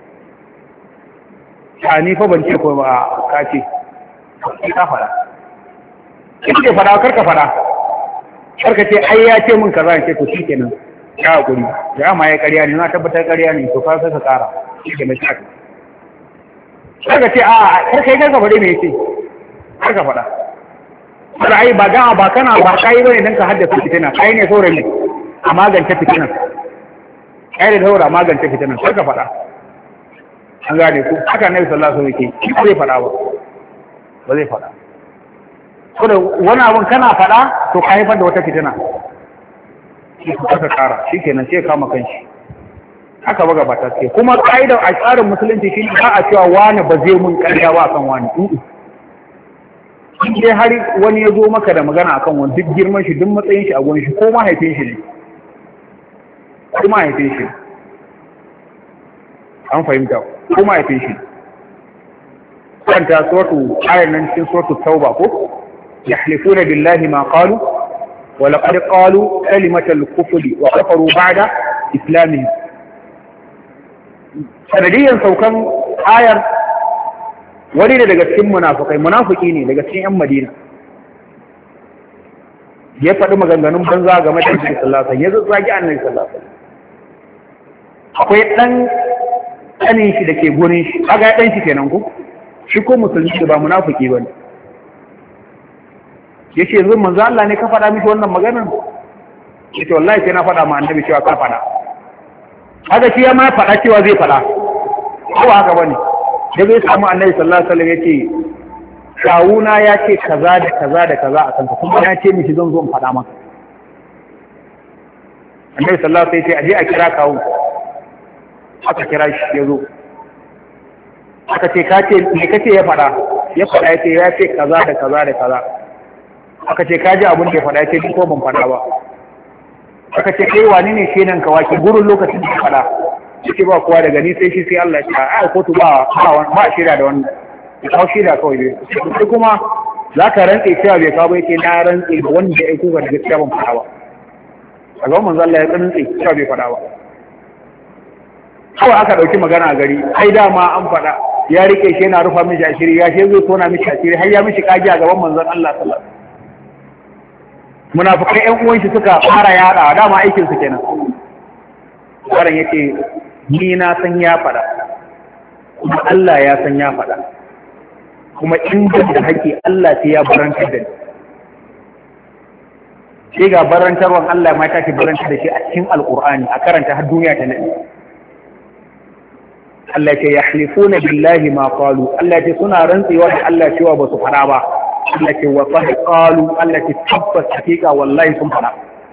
Ta ni fa ban ce ko ba ka ce. Ka fara. Kike fara kar ka fara. Kar ka ce ai ya ce min kaza ce to shikenan. Ya hakuri. Ya ma ya ƙarya ne na tabbatar ƙarya ne to ka saka ƙara. Shikenan shi. Kar ka ce a kar kai kar ka fare me yace. Kar ka fara. Kar ai ba ga ba kana ba kai bane dan ka haddasa fitina. Kai ne saurayi a magance fitinan. Kai da saura magance fitinan. Kar ka fara. An gane ku haka Annabi sallallahu alaihi wasallam yake. Shi zai fara ba. Ba zai fada. So da wani abin kana fada to ka haifar da wata fitina. Shi ka kara shi kenan sai kama kanshi. Haka baga ba ta ce kuma kaidar a tsarin musulunci shi ba a cewa wani ba zai mun karya ba akan wani. In dai har wani ya zo maka da magana akan wani duk girman shi duk matsayin shi a gurin shi ko mahaifin shi ne. Ko mahaifin shi. An fahimta ko mahaifin shi. kanta suratu ayan nan cikin suratu tauba ko yahlifuna billahi ma qalu wa laqad qalu kalimatal kufri wa kafaru ba'da islamihim. Sanadiyan saukan ayar wani ne daga cikin munafikai munafiki ne daga cikin yan Madina ya faɗi maganganun banza game da Annabi sallallahu alaihi wasallam ya zagi Annabi sallallahu alaihi wasallam. Akwai dan kanin shi dake gurin shi kaga dan shi kenan ko shi ko musulmi ba munafiki bane. Yace yanzu manzo Allah ne ka faɗa miki wannan maganar? Yace wallahi sai na faɗa ma Annabi cewa ka faɗa. Haka shi ya ma faɗa cewa zai faɗa. Ko haka bane. Da bai samu Annabi sallallahu alaihi wasallam yace kawuna ya ce kaza da kaza da kaza a kanka kuma ya ce mishi zan zo in faɗa maka. Annabi sallallahu alaihi wasallam ya ce aje a kira kawu. Aka kira shi ya zo. Aka ce ka ce me kace ya faɗa? Ya faɗa ya ce ya ce kaza da kaza da kaza. Aka ce ka ji abin da ya faɗa ya ce ko ban faɗa ba. Aka ce kai wani ne shenan ka waki gurin lokacin da ya faɗa? Yake ba kowa daga ni sai shi sai Allah ya ce a kotu ba ba ba shirya da wannan. Ya kawo shirya kawai dai. Sai kuma za ka rantse cewa bai kawo ba yake na rantse da wanda ya aiko ga da gaskiya ban faɗa ba. A gaban manzo Allah ya rantse cewa bai faɗa ba. Kawai aka ɗauki magana a gari, ai dama an faɗa, ya rike shi yana rufa mishi ashiri, ya ce zai tona mishi ashiri, har ya mishi kage a gaban manzon Allah sallallahu alaihi wasallam. Munafikai ƴan uwan shi suka fara yada, dama aikin su kenan. Wannan yace ni na san ya faɗa, kuma Allah ya san ya faɗa, kuma in da haƙi Allah sai ya barantar da ni. Sai ga barantarwan Allah ma ta ke barantar da shi a cikin Alƙur'ani, a karanta har duniya ta nadi. Allah ce ya halifuna billahi ma qalu Allah ce suna rantsewa da Allah cewa ba su fara ba Allah ce wa qad qalu Allah ce tabbas hakika wallahi sun fara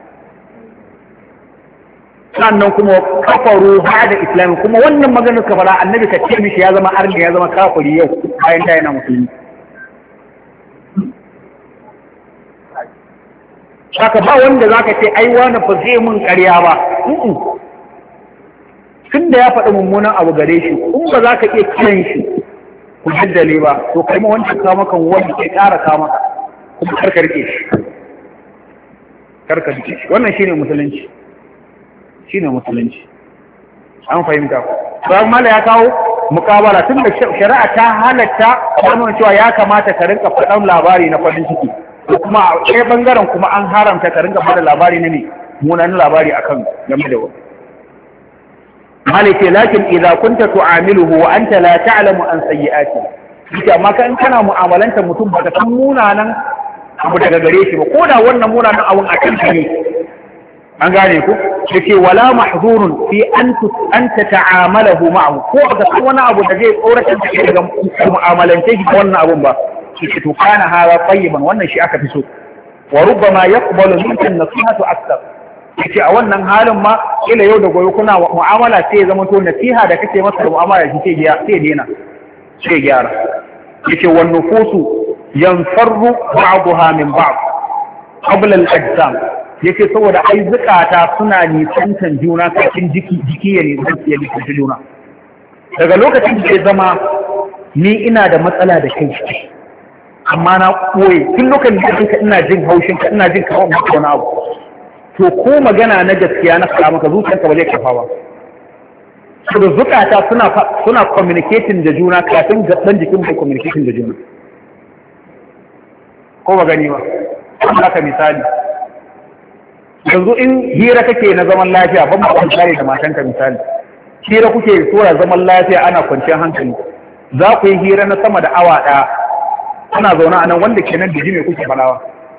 sannan kuma kafaru ba'da islam kuma wannan maganar ka fara annabi ka ce mishi ya zama arni ya zama kafiri yau bayan da yana musulmi saka ba wanda zaka ce ai wani fa zai mun ƙarya ba tun da ya faɗi mummunan abu gare shi in ba za ka iya kiran shi ku jaddale ba to kai ma wancan ka maka wanda ke ƙara ka maka kuma karka rike shi karka rike shi wannan shine musulunci shine musulunci an fahimta ko mala ya kawo mukabala tun da shari'a ta halatta wannan cewa ya kamata ka rinka faɗan labari na farin ciki kuma a ɗaya bangaren kuma an haramta ka rinka faɗa labari na ne munanan labari akan game da wani malike lakin idza kunta tu'amiluhu wa anta la ta'lamu an sayyi'ati kike amma kan kana mu'amalanta mutum ba ka san munanan abu daga gare shi ba koda wannan munanan abun a kan ne an gane ku yace wala mahzurun fi an an tata'amalahu ma'ahu ko ka san wani abu da zai tsoratar da kai daga mu'amalance shi wannan abun ba kike to kana hara tayyiban wannan shi aka fi so wa rubbama yaqbalu minka an-nasihatu akthar yace a wannan halin ma kila yau da gobe kuna mu'amala sai ya zama to nasiha da kake masa mu'amala shi sai sai dena sai gyara yace wan nufusu yanfarru ba'daha min ba'd qabla al-ajsam yace saboda ai zukata suna nisantan juna kafin jiki jiki ya ne ya nisanci juna daga lokacin da ya zama ni ina da matsala da kai amma na koyi tun lokacin da ina jin haushin ka ina jin kawo maka wani abu to ko magana na gaskiya na faɗa maka zuciyarka ba zai kafa ba so da zukata suna suna communicating da juna kafin gaban jikin bai communicating da juna ko ba gani ba haka misali yanzu in hira kake na zaman lafiya ban ba tsare da matanka misali hira kuke tsora zaman lafiya ana kwanciyar hankali za ku yi hira na sama da awa ɗaya ana zaune a nan wanda ke nan da jime kuke falawa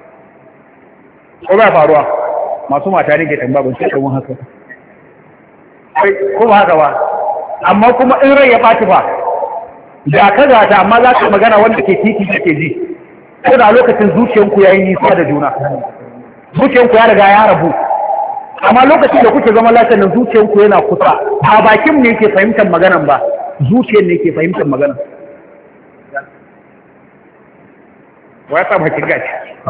ko ba faruwa masu mata ne ke tambaya ban ce ɗan haka ko ba haka ba amma kuma in rai ya ɓaci ba da ka gata amma za ka magana wanda ke titi ke ji ko da lokacin zuciyanku ya yi nisa da juna zuciyanku ya riga ya rabu amma lokacin da kuke zama lafiyar nan zuciyanku yana kusa a bakin ne ke fahimtar maganan ba zuciyar ne ke fahimtar maganan wa ya sa bakin gaci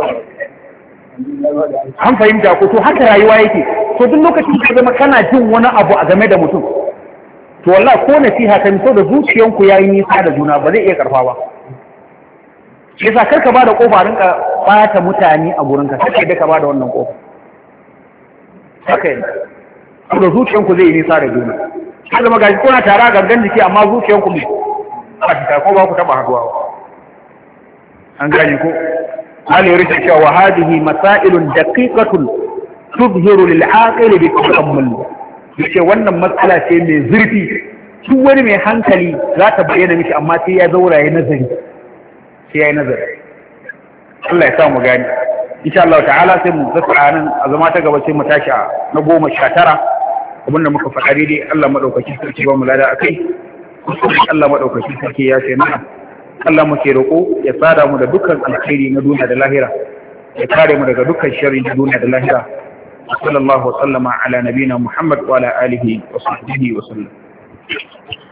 an fahimta ko to haka rayuwa yake to duk lokacin da zama kana jin wani abu a game da mutum to wallahi ko nasiha kan so da zuciyanku yayi nisa da juna ba zai iya karfa ba yasa karka bada kofa rinka bata mutane a gurinka sai da ka bada wannan kofa haka ne da zuciyanku zai yi nisa da juna sai zama gashi kuna tare a gangan jiki amma zuciyanku ne ba ta ko ba ku taba haduwa an gani ko hali ya rike cewa hadihi masailun daqiqatun tuzhiru lil aqil bi ta'ammul yace wannan matsala ce mai zurfi duk wani mai hankali za ta bayyana miki amma sai ya zaura ya nazari sai ya yi nazari Allah ya sa mu gani insha Allah ta'ala sai mu tsaya nan a zama ta gaba sai mu tashi na goma sha tara abinda muka faɗa daidai Allah madaukaki sarki ba mu lada akai Allah madaukaki sarki ya ce mana Allah muke roƙo ya tsada mu da dukkan alkhairi na duniya da lahira ya kare mu daga dukkan sharri na duniya da lahira sallallahu wa sallama ala nabina Muhammad wa ala alihi wa sahbihi wa sallam